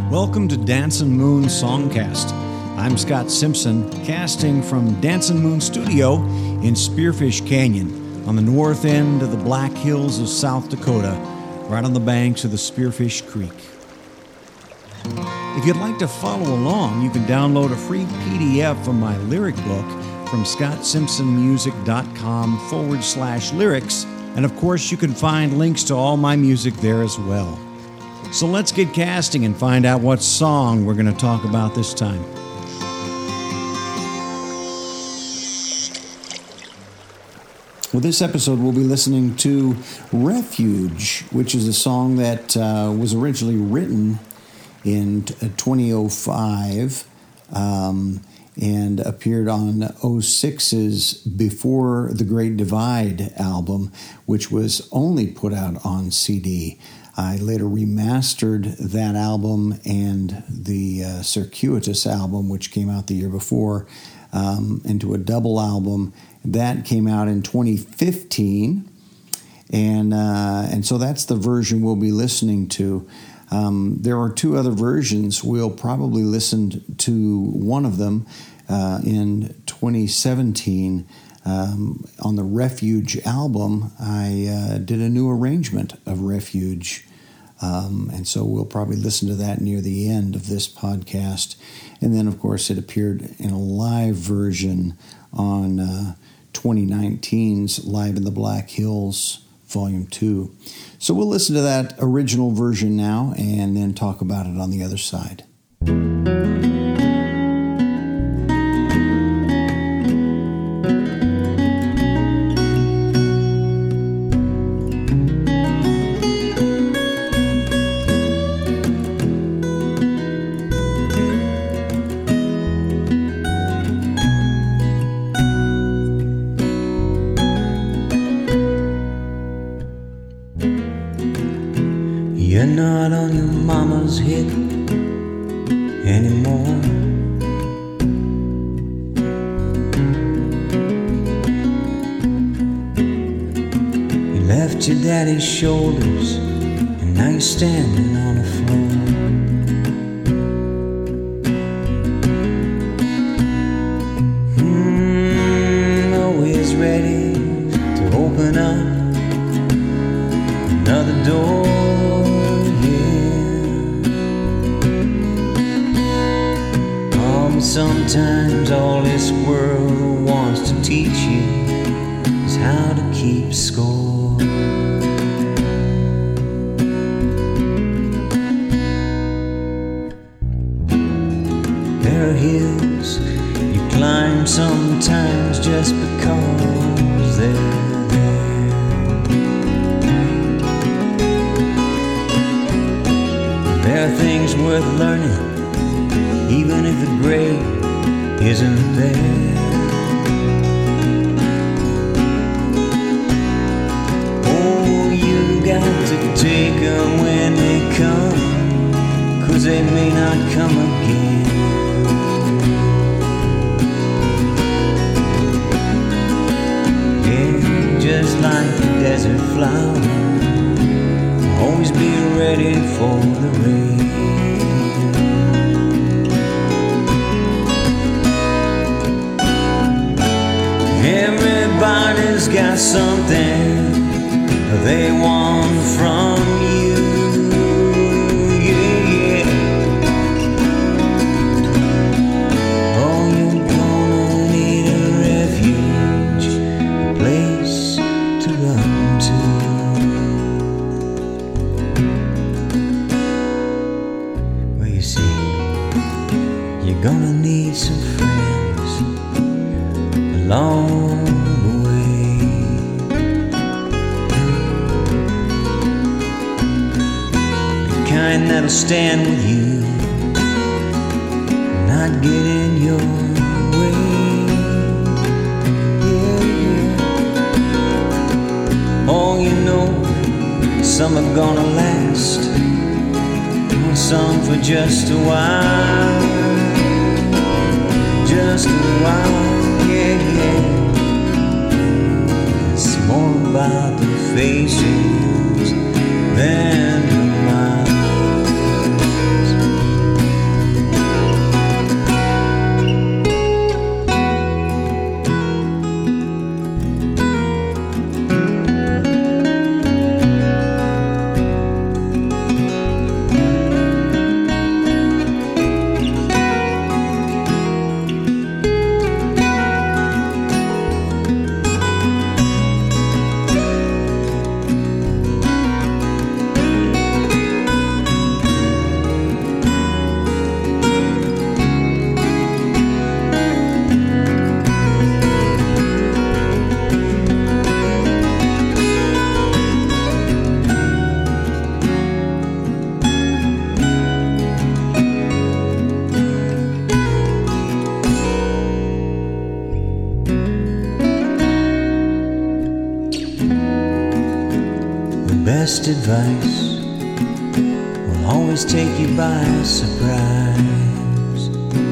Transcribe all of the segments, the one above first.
Welcome to Dancin' Moon Songcast. I'm Scott Simpson, casting from Dancin' Moon Studio in Spearfish Canyon on the north end of the Black Hills of South Dakota, right on the banks of the Spearfish Creek. If you'd like to follow along, you can download a free PDF of my lyric book from scottsimpsonmusic.com/lyrics, and of course you can find links to all my music there as well. So let's get casting and find out what song we're going to talk about this time. Well, this episode we'll be listening to Refuge, which is a song that was originally written in 2005 and appeared on 06's Before the Great Divide album, which was only put out on CD. I later remastered that album and the Circuitous album, which came out the year before, into a double album. That came out in 2015, and so that's the version we'll be listening to. There are two other versions. We'll probably listen to one of them in 2017. On the Refuge album, I did a new arrangement of Refuge, and so we'll probably listen to that near the end of this podcast. And then, of course, it appeared in a live version on 2019's Live in the Black Hills, Volume 2. So we'll listen to that original version now and then talk about it on the other side. You're not on your mama's hip anymore. You left your daddy's shoulders, and now you're standing on the floor. Always ready to open up another door. Sometimes all this world wants to teach you is how to keep score. There are hills you climb sometimes just because they're there. There are things worth learning, even if the grade isn't there. Oh, you got to take them when they come, 'cause they may not come again. Yeah, just like the desert flower, always be ready for the rain. Everybody's got something they want from you, yeah. Oh, you're gonna need a refuge, a place to run to. Well, you see, you're gonna need some friends along the way. The kind that'll stand with you, not get in your way. Yeah, yeah. Oh, you know, some are gonna last, some for just a while. Just a while. Yeah, yeah. It's more about the faces than the miles. best advice will always take you by surprise.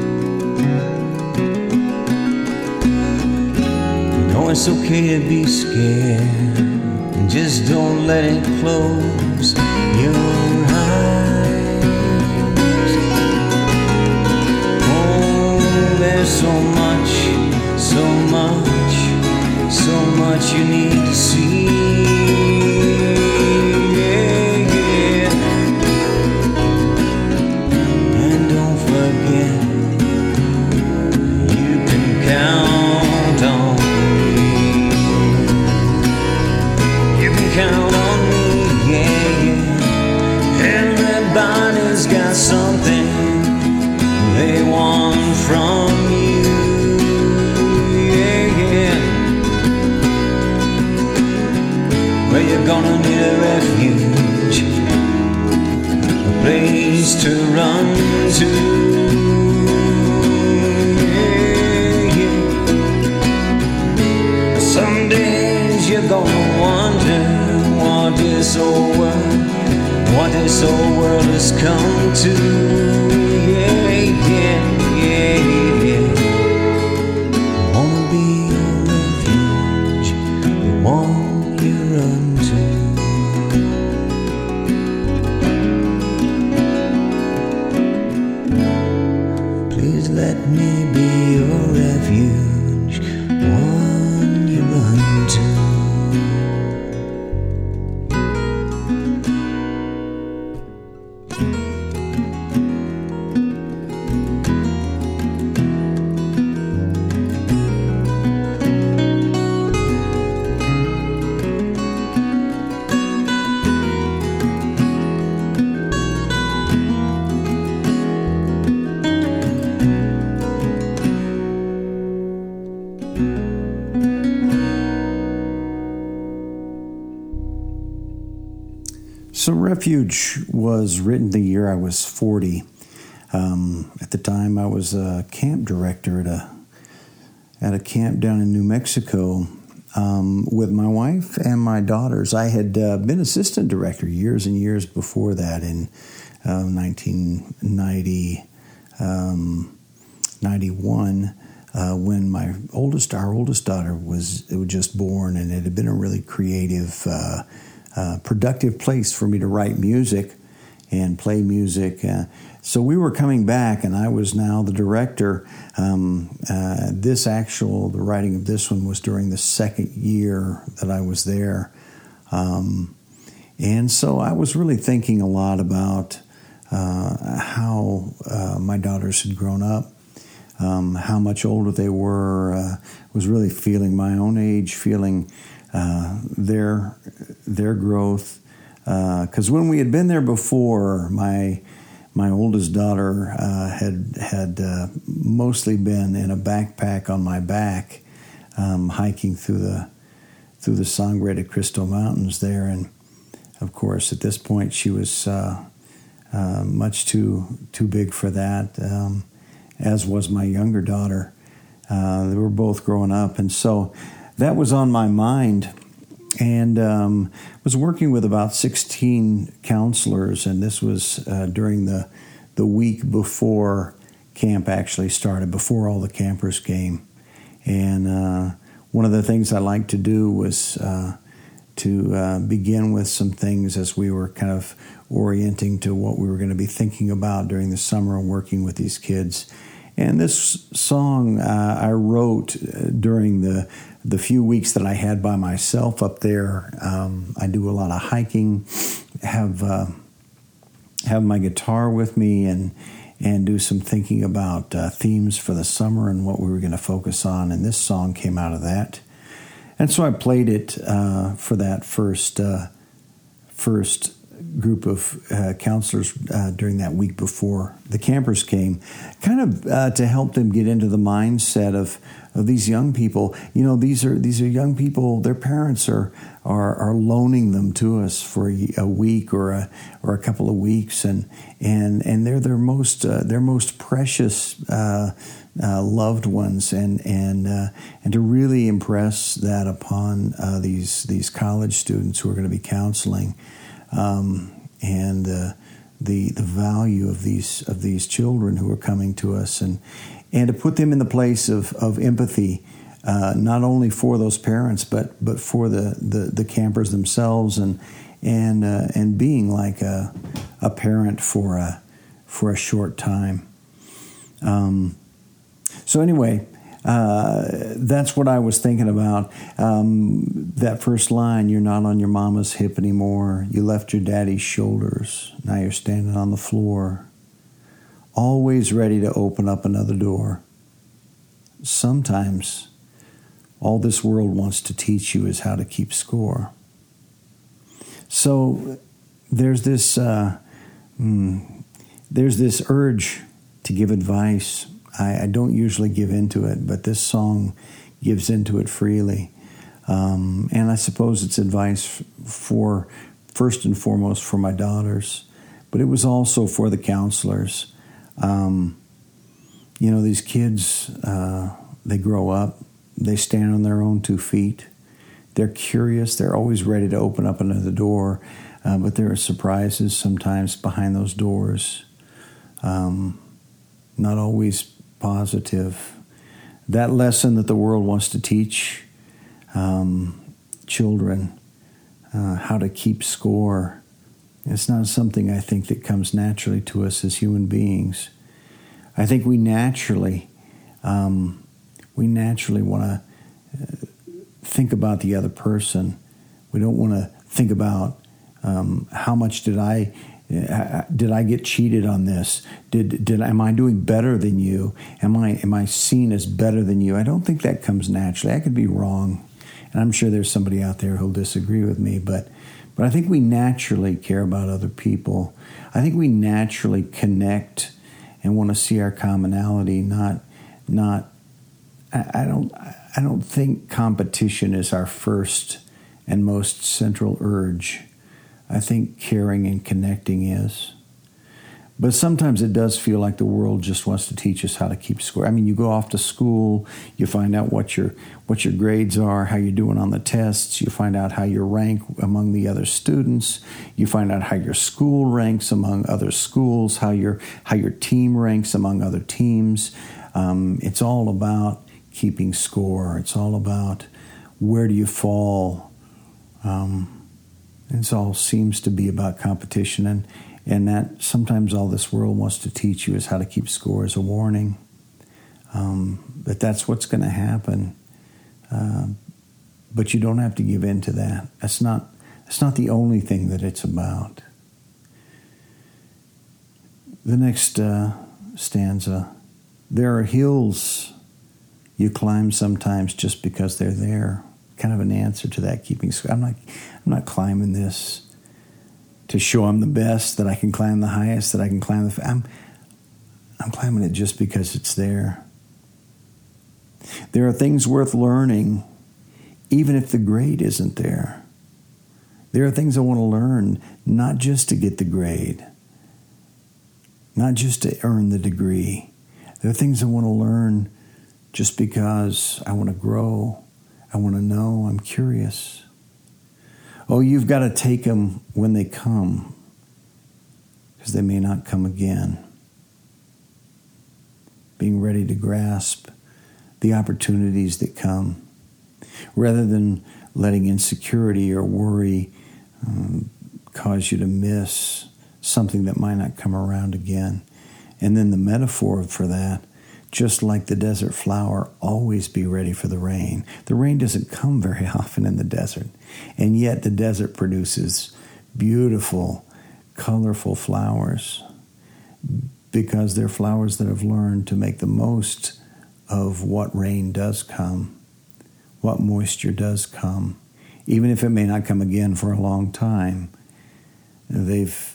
You know it's okay to be scared, and just don't let it close your eyes. Oh, there's so much you need to see. Yeah, yeah. And don't forget, you can count on me. You can count on me, yeah, yeah. Everybody's got something they want from you. Well, you're gonna need a refuge, a place to run to. Yeah, yeah. Some days you're gonna wonder what this old world has come to. Yeah, yeah, yeah, yeah. I wanna be your refuge, the one you run to. Please let me be your refuge, one you run to. So Refuge was written the year I was 40. At the time, I was a camp director at a camp down in New Mexico with my wife and my daughters. I had been assistant director years and years before that in 1991 when our oldest daughter was just born, and it had been a really creative, productive place for me to write music and play music. So we were coming back, and I was now the director. The writing of this one was during the second year that I was there. And so I was really thinking a lot about how my daughters had grown up, how much older they were, was really feeling my own age, feeling their growth. Because when we had been there before, my oldest daughter had mostly been in a backpack on my back, hiking through the Sangre de Cristo Mountains there, and of course at this point she was much too big for that, as was my younger daughter. They were both growing up, and so that was on my mind. And was working with about 16 counselors, and this was during the week before camp actually started, before all the campers came. And one of the things I liked to do was to begin with some things as we were kind of orienting to what we were going to be thinking about during the summer and working with these kids. And this song I wrote during the few weeks that I had by myself up there. I do a lot of hiking, have my guitar with me, and do some thinking about themes for the summer and what we were going to focus on. And this song came out of that. And so I played it for that first group of counselors during that week before the campers came, kind of to help them get into the mindset of these young people. You know, these are young people. Their parents are loaning them to us for a week or a couple of weeks, and they're their most precious loved ones, and to really impress that upon these college students who are going to be counseling, and the value of these children who are coming to us, and to put them in the place of empathy, not only for those parents but for the campers themselves, and being like a parent for a short time. So anyway, that's what I was thinking about. That first line, you're not on your mama's hip anymore. You left your daddy's shoulders. Now you're standing on the floor. Always ready to open up another door. Sometimes all this world wants to teach you is how to keep score. So there's this urge to give advice. I don't usually give into it, but this song gives into it freely. And I suppose it's advice for, first and foremost, for my daughters, but it was also for the counselors. You know, these kids, they grow up, they stand on their own 2 feet. They're curious, they're always ready to open up another door, but there are surprises sometimes behind those doors. Not always positive. That lesson that the world wants to teach children, how to keep score, it's not something I think that comes naturally to us as human beings. I think we naturally want to think about the other person. We don't want to think about how much did I get cheated on this? Am I doing better than you? Am I seen as better than you? I don't think that comes naturally. I could be wrong, and I'm sure there's somebody out there who'll disagree with me. But I think we naturally care about other people. I think we naturally connect and want to see our commonality. I don't think competition is our first and most central urge. I think caring and connecting is. But sometimes it does feel like the world just wants to teach us how to keep score. I mean, you go off to school, you find out what your grades are, how you're doing on the tests, you find out how you rank among the other students, you find out how your school ranks among other schools, how your team ranks among other teams. It's all about keeping score. It's all about where do you fall. It all seems to be about competition, and that sometimes all this world wants to teach you is how to keep score as a warning. But that's what's going to happen. But you don't have to give in to that. That's not the only thing that it's about. The next stanza, there are hills you climb sometimes just because they're there. Kind of an answer to that, keeping score. I'm not climbing this to show I'm the best, that I can climb the highest, that I can climb I'm climbing it just because it's there. There are things worth learning, even if the grade isn't there. There are things I want to learn, not just to get the grade, not just to earn the degree. There are things I want to learn just because I want to grow. I want to know. I'm curious. Oh, you've got to take them when they come, because they may not come again. Being ready to grasp the opportunities that come, rather than letting insecurity or worry cause you to miss something that might not come around again. And then the metaphor for that, just like the desert flower, always be ready for the rain. The rain doesn't come very often in the desert, and yet the desert produces beautiful, colorful flowers, because they're flowers that have learned to make the most of what rain does come, what moisture does come. Even if it may not come again for a long time, they've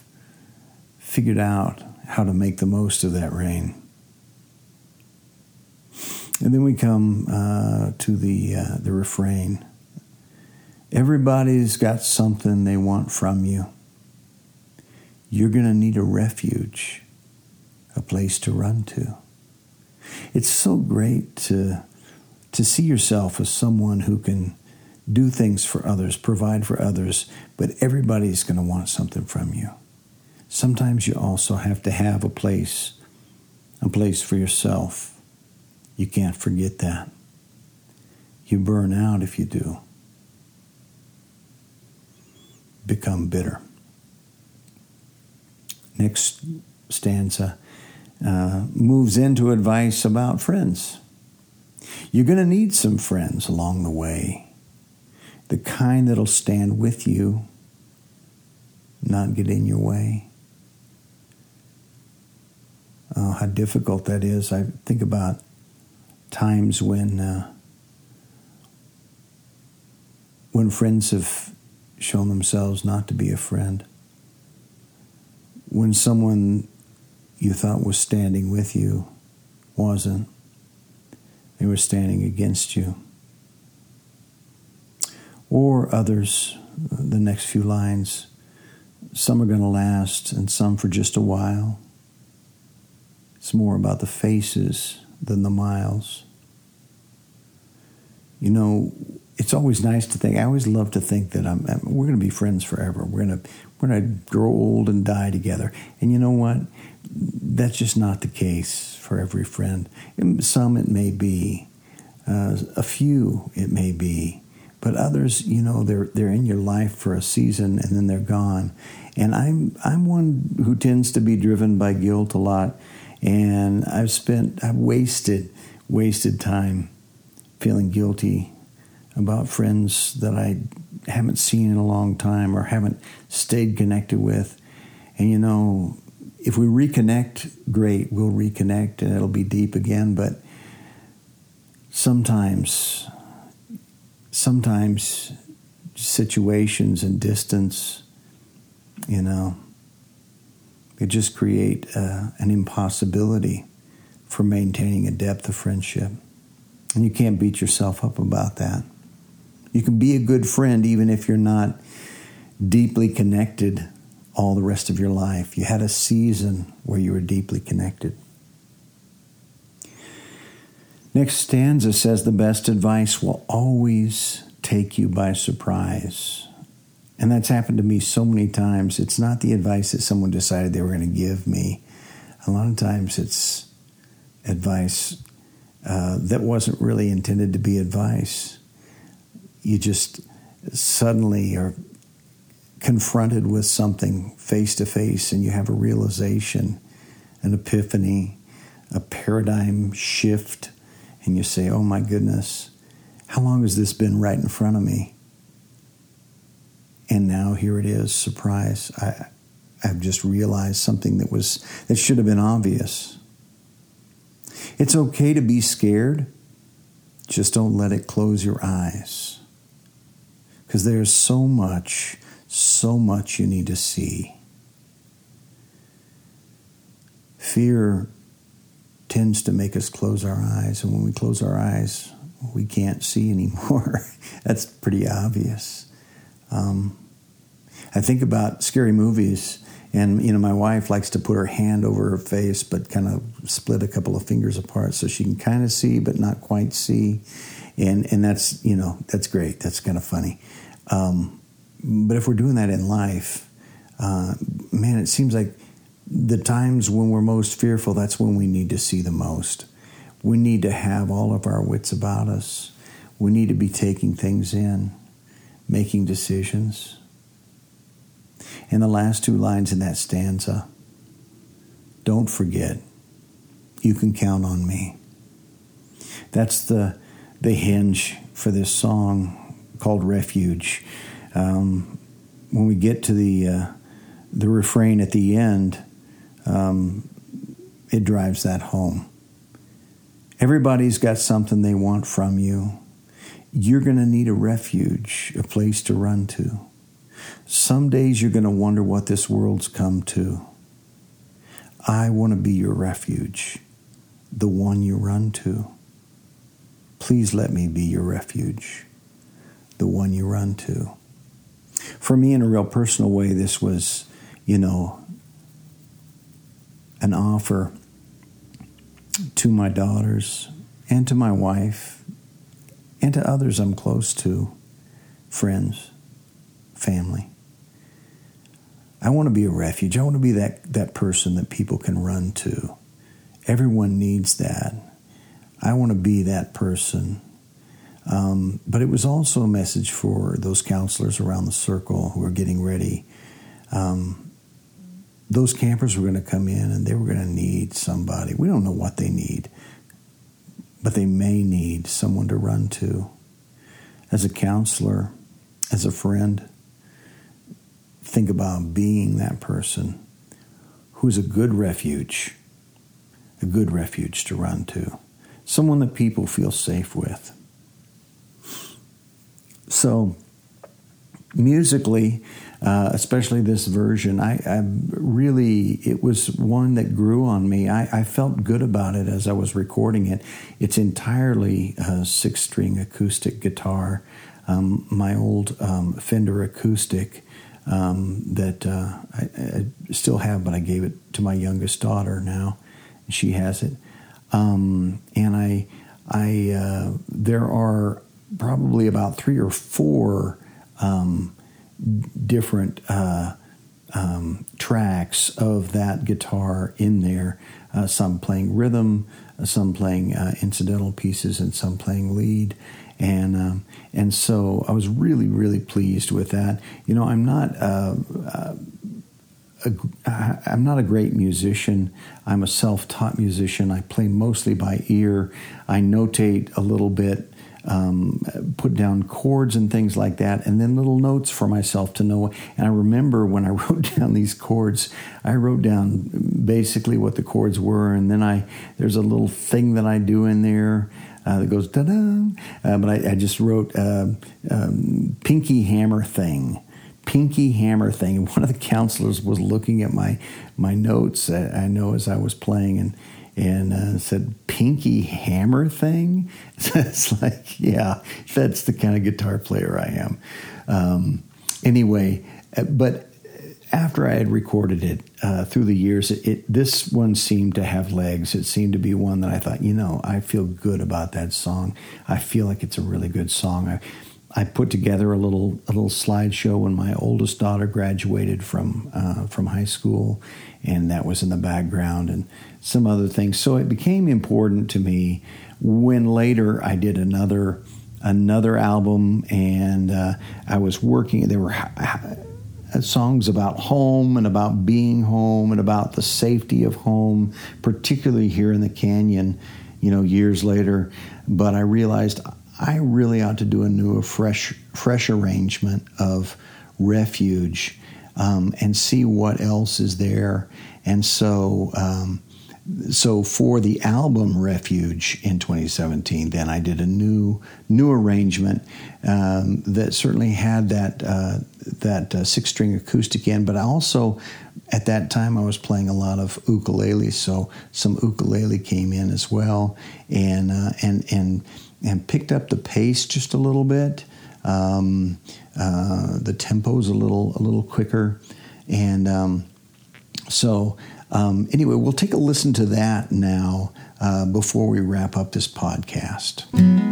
figured out how to make the most of that rain. And then we come to the refrain. Everybody's got something they want from you. You're going to need a refuge, a place to run to. It's so great to see yourself as someone who can do things for others, provide for others, but everybody's going to want something from you. Sometimes you also have to have a place for yourself. You can't forget that. You burn out if you do. Become bitter. Next stanza moves into advice about friends. You're going to need some friends along the way. The kind that'll stand with you, not get in your way. Oh, how difficult that is. I think about times when friends have shown themselves not to be a friend. When someone you thought was standing with you wasn't. They were standing against you. Or others, the next few lines, some are going to last and some for just a while. It's more about the faces than the miles. You know, it's always nice to think, I always love to think that we're going to be friends forever. We're going to grow old and die together. And you know what? That's just not the case for every friend. Some it may be. A few it may be. But others, you know, they're in your life for a season and then they're gone. And I'm one who tends to be driven by guilt a lot. And I've wasted time feeling guilty about friends that I haven't seen in a long time or haven't stayed connected with. And you know, if we reconnect, great, we'll reconnect and it'll be deep again. But sometimes situations and distance, you know, it just create an impossibility for maintaining a depth of friendship. And you can't beat yourself up about that. You can be a good friend even if you're not deeply connected all the rest of your life. You had a season where you were deeply connected. Next stanza says, the best advice will always take you by surprise. And that's happened to me so many times. It's not the advice that someone decided they were going to give me. A lot of times it's advice that wasn't really intended to be advice. You just suddenly are confronted with something face to face and you have a realization, an epiphany, a paradigm shift. And you say, oh my goodness, how long has this been right in front of me? And now here it is, surprise. I've just realized something that should have been obvious. It's okay to be scared. Just don't let it close your eyes. Because there's so much you need to see. Fear tends to make us close our eyes. And when we close our eyes, we can't see anymore. That's pretty obvious. I think about scary movies, and you know, my wife likes to put her hand over her face, but kind of split a couple of fingers apart so she can kind of see, but not quite see. And that's, you know, that's great. That's kind of funny. But if we're doing that in life, man, it seems like the times when we're most fearful, that's when we need to see the most. We need to have all of our wits about us. We need to be taking things in, making decisions. And the last two lines in that stanza, don't forget, you can count on me. That's the hinge for this song called Refuge. When we get to the refrain at the end, it drives that home. Everybody's got something they want from you. You're going to need a refuge, a place to run to. Some days you're going to wonder what this world's come to. I want to be your refuge, the one you run to. Please let me be your refuge, the one you run to. For me, in a real personal way, this was, an offer to my daughters and to my wife and to others I'm close to, friends, family. I want to be a refuge. I want to be that person that people can run to. Everyone needs that. I want to be that person. But it was also a message for those counselors around the circle who are getting ready. Those campers were going to come in and they were going to need somebody. We don't know what they need, but they may need someone to run to. As a counselor, as a friend, think about being that person who's a good refuge to run to, someone that people feel safe with. So, musically, especially this version, it was one that grew on me. I felt good about it as I was recording it. It's entirely a 6-string acoustic guitar, my old Fender acoustic that I still have, but I gave it to my youngest daughter now. She has it, and there are probably about 3 or 4 different tracks of that guitar in there. Some playing rhythm, some playing incidental pieces, and some playing lead. And so I was really, really pleased with that. I'm not a great musician. I'm a self-taught musician. I play mostly by ear. I notate a little bit, put down chords and things like that, and then little notes for myself to know. And I remember when I wrote down these chords, I wrote down basically what the chords were, and then there's a little thing that I do in there that goes da-da. But I just wrote Pinky Hammer Thing. Pinky Hammer Thing. And one of the counselors was looking at my notes, I know, as I was playing, and said, Pinky Hammer Thing? It's like, yeah, that's the kind of guitar player I am. Anyway, but after I had recorded it through the years, this one seemed to have legs. It seemed to be one that I thought, I feel good about that song. I feel like it's a really good song. I put together a little slideshow when my oldest daughter graduated from high school, and that was in the background, and some other things. So it became important to me when later I did another album, and I was working. There were songs about home and about being home and about the safety of home, particularly here in the Canyon, years later. But I realized I really ought to do a fresh arrangement of Refuge and see what else is there. And so for the album Refuge in 2017, then I did a new arrangement that certainly had that 6-string acoustic in, but also at that time I was playing a lot of ukulele, so some ukulele came in as well, and picked up the pace just a little bit. The tempo's a little quicker, and anyway, we'll take a listen to that now before we wrap up this podcast.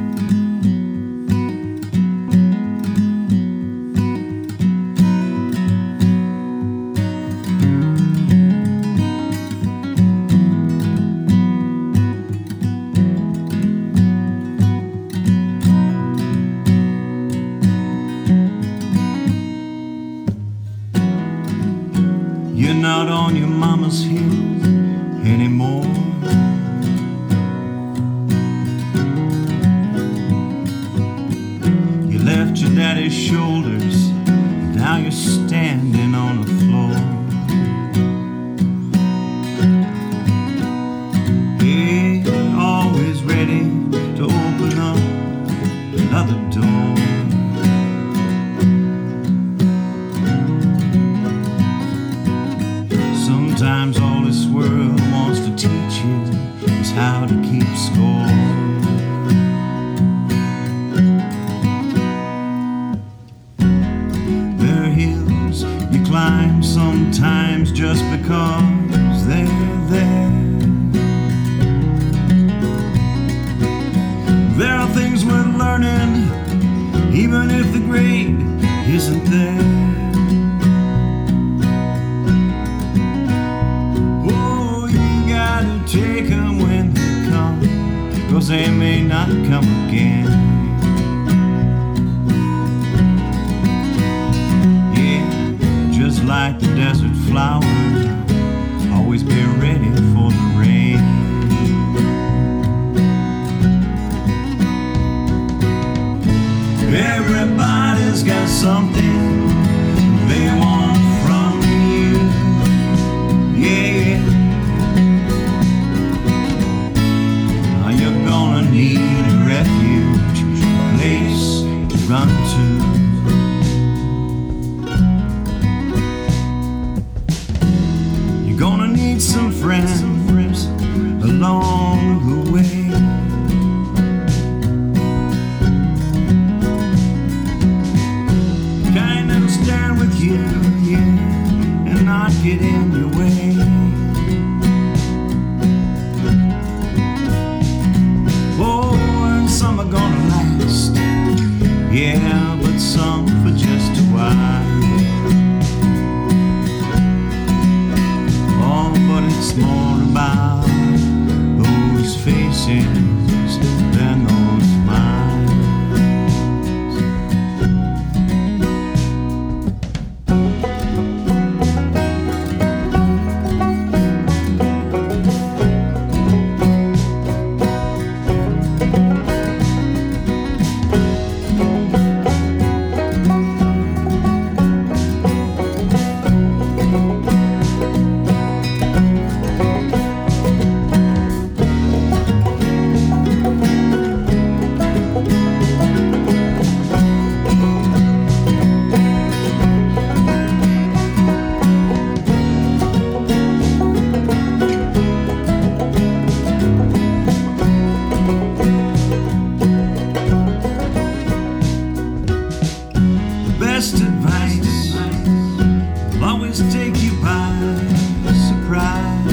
You're not on your mama's heels anymore. You left your daddy's shoulders, now you're standing on the floor. Hey, always ready to open up another door. Sometimes all this world wants to teach you is how to keep score. climb sometimes just because they're there. There are things worth learning, even if the grade isn't there. Oh, you gotta take them when they come, 'cause they may not come again. Just like the desert flower, always be ready for the rain. Everybody's got something they want from you, yeah. Now you're gonna need a refuge, a place to run to. Gonna need some friends along the way. Kind that'll stand with you, yeah, and not get in your way. Oh, and some are gonna last, yeah, but some for just a while. But it's more about those faces than those smiles. Best advice will always take you by surprise.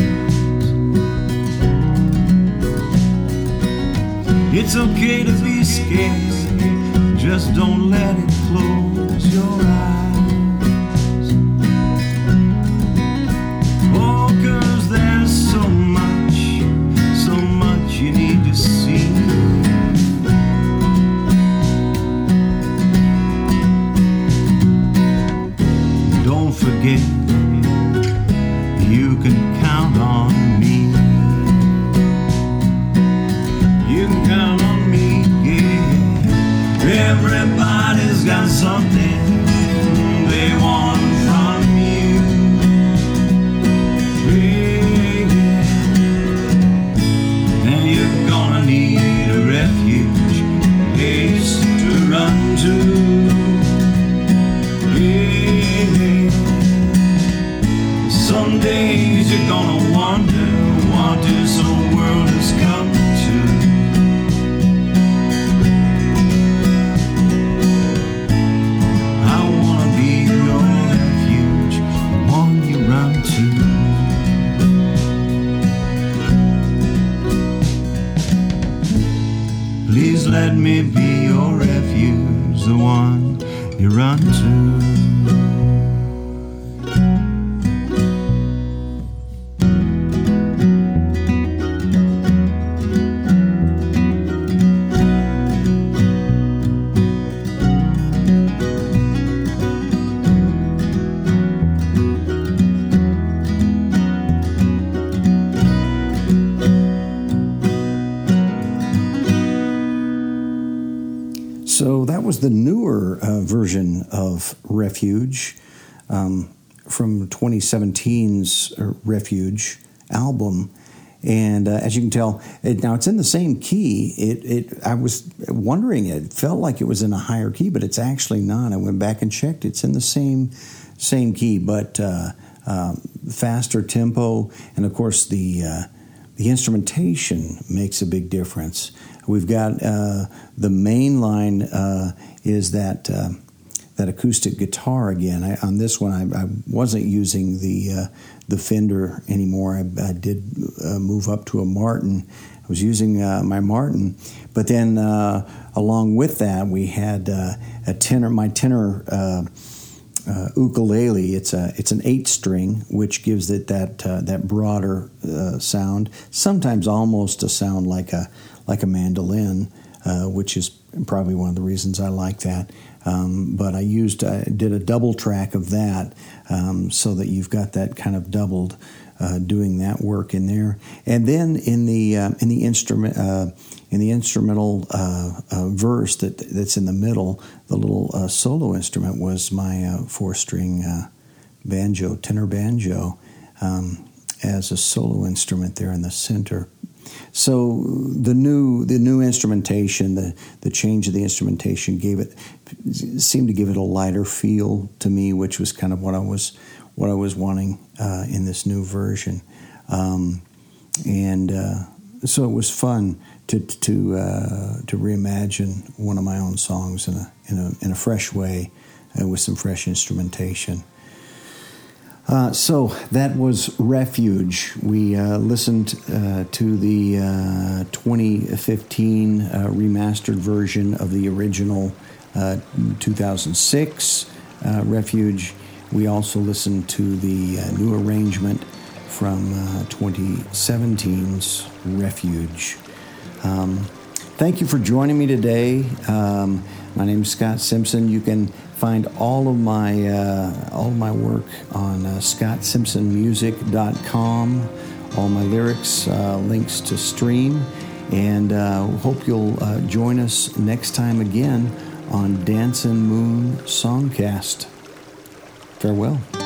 It's okay to be scared, just don't let it close your eyes. Oh, 'cause there's so much you need to see. Don't forget, you can count on me. You can count on me, yeah. Everybody's got something they want from you, yeah. And you're gonna need a refuge, place to run to. Some days you're gonna wonder what this whole world has come to. I wanna be your refuge, the one you run to. Please let me be your refuge, the one you run to. So that was the newer version of Refuge from 2017's Refuge album. And as you can tell, now it's in the same key. I was wondering, it felt like it was in a higher key, but it's actually not. I went back and checked. It's in the same key, but faster tempo. And of course, the instrumentation makes a big difference. We've got the main line is that acoustic guitar again. On this one, I wasn't using the Fender anymore. I did move up to a Martin. I was using my Martin, but then along with that, we had my tenor ukulele. It's an 8-string, which gives it that broader sound. Sometimes almost a sound like a mandolin, which is probably one of the reasons I like that. But I did a double track of that, so that you've got that kind of doubled, doing that work in there. And then in the instrumental verse that's in the middle, the little solo instrument was my 4-string tenor banjo, as a solo instrument there in the center. So the new instrumentation, the change of the instrumentation seemed to give it a lighter feel to me, which was kind of what I was wanting in this new version, and so it was fun to reimagine one of my own songs in a fresh way, with some fresh instrumentation. So that was Refuge. We listened to the 2015 remastered version of the original 2006 Refuge. We also listened to the new arrangement from 2017's Refuge. Thank you for joining me today. My name is Scott Simpson. You can find all of my work on ScottSimpsonMusic.com. All my lyrics, links to stream, and hope you'll join us next time again on Dancin' Moon Songcast. Farewell.